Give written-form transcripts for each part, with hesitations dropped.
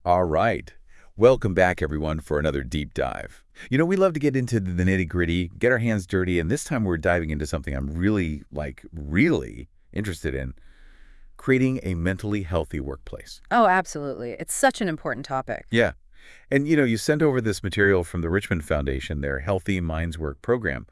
All right. Welcome back, everyone, for another deep dive. We love to get into the nitty-gritty, get our hands dirty, and this time we're diving into something I'm really interested in, creating a mentally healthy workplace. Oh, absolutely. It's such an important topic. Yeah. And, you sent over this material from the Richmond Foundation, their Healthy Minds Work program.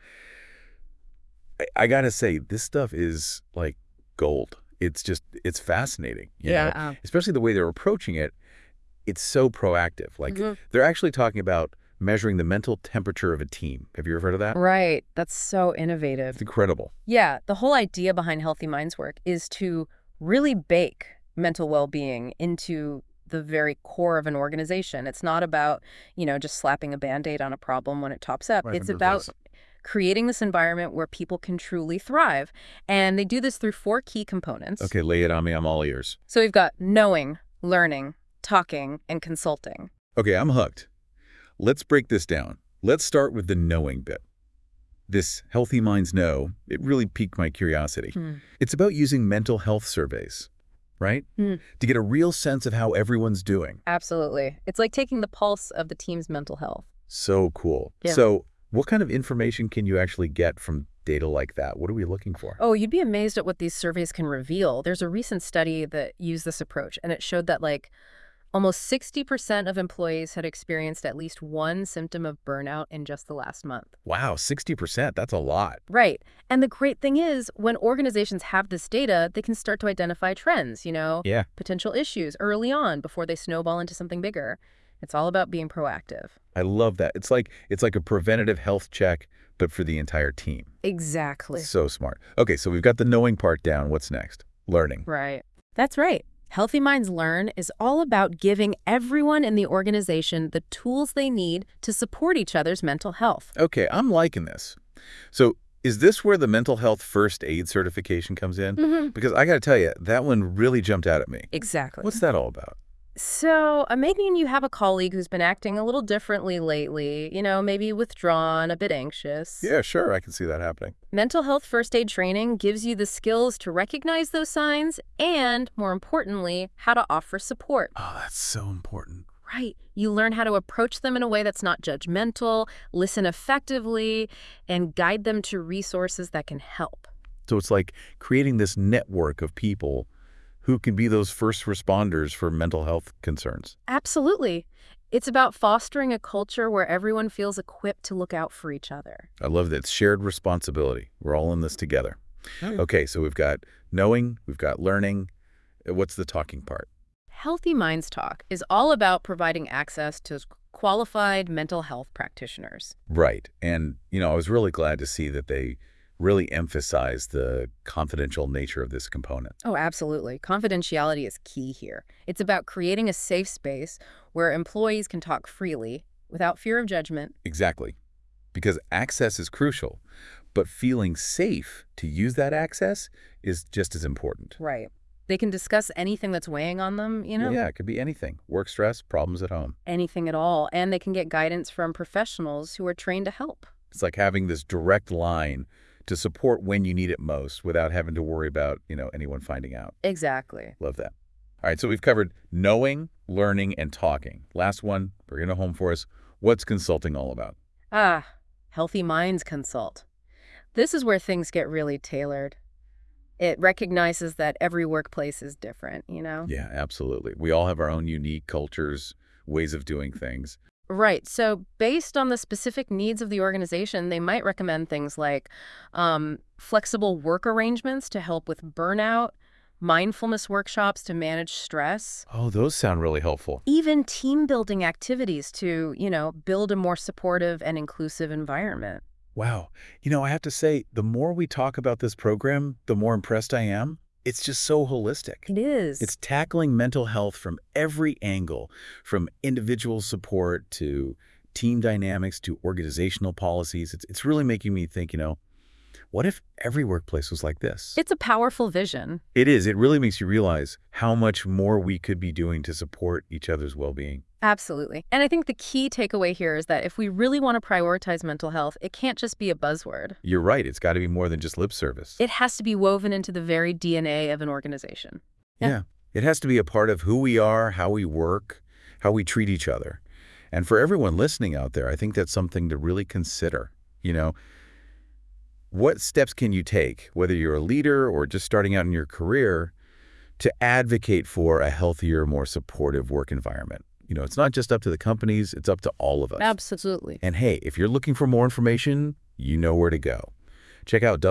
I gotta say, this stuff is like gold. It's fascinating, Yeah. especially the way they're approaching it. It's so proactive. Mhm. They're actually talking about measuring the mental temperature of a team. Have you ever heard of that? Right. That's so It's innovative. incredible. Yeah. The whole idea behind Healthy Minds Work is to really bake mental well-being into the very core of an organization. It's not about, just slapping a Band-Aid on a problem when it tops up. Right, It's under about this. creating this environment where people can truly thrive. And they do this through four key components. Okay, lay it on me. I'm all ears. So we've got knowing, learning, talking, and consulting. Okay, I'm hooked. Let's break this down. Let's start with the knowing bit. This Healthy Minds Know, it really piqued my curiosity. Hmm. It's about using mental health surveys, right? Hmm. To get a real sense of how everyone's doing. Absolutely. It's like taking the pulse of the team's mental health. So cool. Yeah. So what kind of information can you actually get from data like that? What are we looking for? Oh, you'd be amazed at what these surveys can reveal. There's a recent study that used this approach, and it showed that almost 60% of employees had experienced at least one symptom of burnout in just the last month. Wow, 60%. That's a lot. Right. And the great thing is, when organizations have this data, they can start to identify trends, Yeah. potential issues early on before they snowball into something bigger. It's all about being proactive. I love that. It's like a preventative health check, but for the entire team. Exactly. So smart. Okay, so we've got the knowing part down. What's next? Learning. Right. That's right. Healthy Minds Learn is all about giving everyone in the organization the tools they need to support each other's mental health. Okay, I'm liking this. So is this where the mental health first aid certification comes in? Mm-hmm. Because I got to tell you, that one really jumped out at me. Exactly. What's that all about? So, imagine you have a colleague who's been acting a little differently lately, maybe withdrawn, a bit anxious. Yeah, sure, I can see that happening. Mental health first aid training gives you the skills to recognize those signs and, more importantly, how to offer support. Oh, that's so important. Right. You learn how to approach them in a way that's not judgmental, listen effectively, and guide them to resources that can help. So it's like creating this network of people who can be those first responders for mental health concerns. Absolutely. It's about fostering a culture where everyone feels equipped to look out for each other. I love that. It's shared responsibility. We're all in this together. Mm. Okay, so we've got knowing, we've got learning. What's the talking part? Healthy Minds Talk is all about providing access to qualified mental health practitioners. Right. And, I was really glad to see that they really emphasize the confidential nature of this component. Oh, absolutely. Confidentiality is key here. It's about creating a safe space where employees can talk freely without fear of judgment. Exactly. Because access is crucial, but feeling safe to use that access is just as important. Right. They can discuss anything that's weighing on them, Yeah, it could be anything. Work stress, problems at home. anything at all. And they can get guidance from professionals who are trained to help. It's like having this direct line to support when you need it most without having to worry about, anyone finding out. Exactly. Love that. All right, so we've covered knowing, learning, and talking. Last one, bring it home for us. What's consulting all about? Healthy Minds Consult. This is where things get really tailored. It recognizes that every workplace is different. Yeah, absolutely. We all have our own unique cultures, ways of doing things. Right. So based on the specific needs of the organization, they might recommend things like flexible work arrangements to help with burnout, mindfulness workshops to manage stress, Oh, those sound really helpful. even team building activities to, build a more supportive and inclusive environment. Wow. I have to say, the more we talk about this program, the more impressed I am. It's just so holistic. It is. It's tackling mental health from every angle, from individual support to team dynamics to organizational policies. It's really making me think, what if every workplace was like this? It's a powerful vision. It is. It really makes you realize how much more we could be doing to support each other's well-being. Absolutely. And I think the key takeaway here is that if we really want to prioritize mental health, it can't just be a buzzword. You're right. It's got to be more than just lip service. It has to be woven into the very DNA of an organization. Yeah. It has to be a part of who we are, how we work, how we treat each other. And for everyone listening out there, I think that's something to really consider. You know, what steps can you take, whether you're a leader or just starting out in your career, to advocate for a healthier, more supportive work environment? You know, it's not just up to the companies, it's up to all of us. Absolutely. And hey, if you're looking for more information, you know where to go. Check out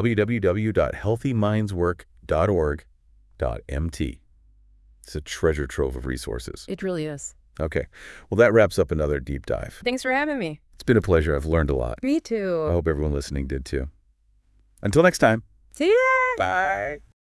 www.healthymindswork.org.mt. It's a treasure trove of resources. It really is. Okay. Well, that wraps up another deep dive. Thanks for having me. It's been a pleasure. I've learned a lot. Me too. I hope everyone listening did too. Until next time. See ya! Bye.